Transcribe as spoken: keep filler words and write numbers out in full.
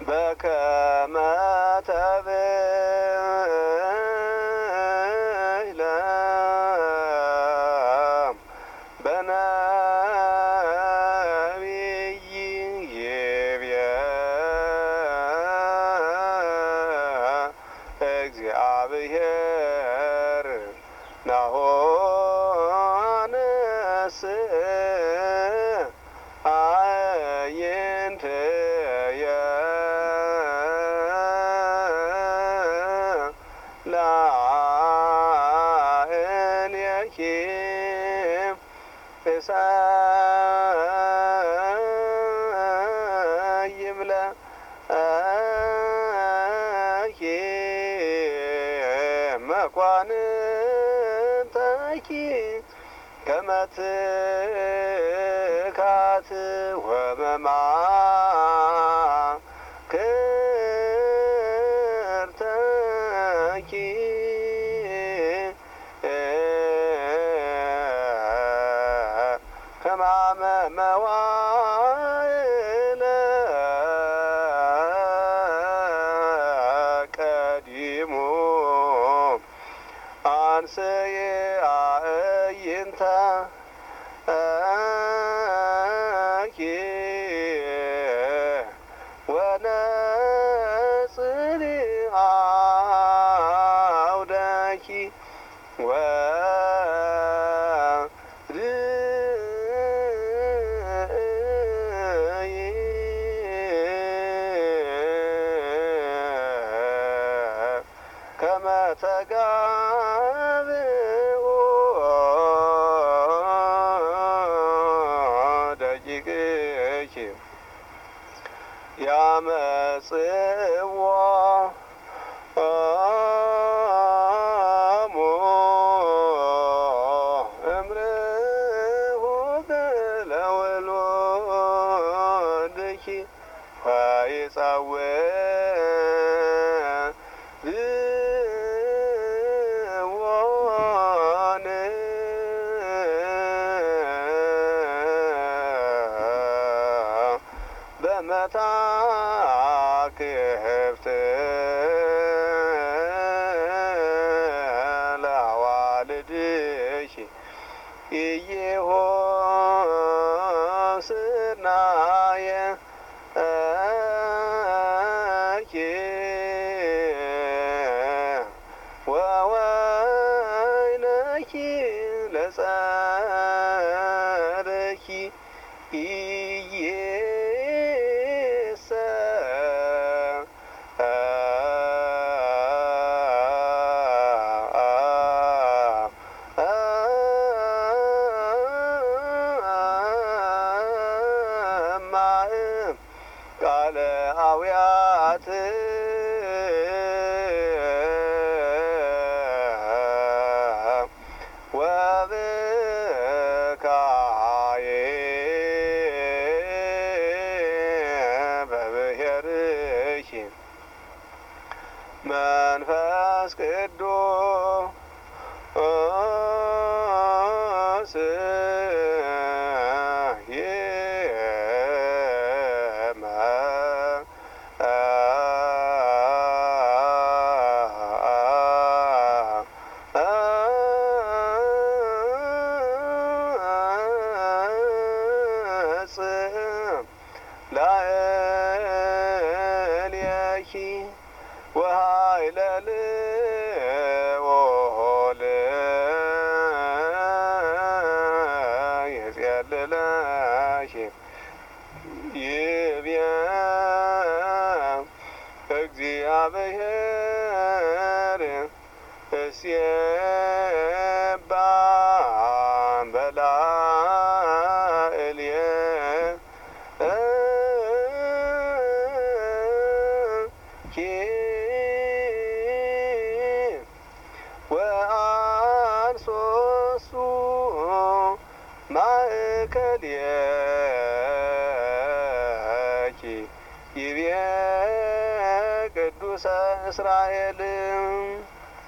በከመ ተብህለ በነቢይ ይቤ እግዚአብሔር ናሁ አነስእ አዕይንትየ ለአዕሌኪ እሰይም ለኪ መኳንንተኪ ከመ ትካት ወመማክርተኪ ሕማመ መዋዕለ ቀዲሙ አንስየ አዕይንተ ኪ ወነጽሪ አውደኪ ወርእይ ከመ ተጋብኡ ደቂቅኪ ያመጽእዎ እምርሁቅ ለውሉድኪ ወይጸውዕዎን በመታክፍት ለአዋልድኪ ኢይሖስናየ ኪ ወወይነኪ ለጸርኪ ቃለ አውያት ወብካዬ በብሔርኪ መንፈስ ቅዱስ ላዕሌኪ ወኃይለ ልዑል ይጼልለኪ ይቤ እግዚአብሔር እስየባ በላዕልየ ኪ ወአንሶሱ ማእከልየኪ ይቤ ቅዱሰ እስራኤል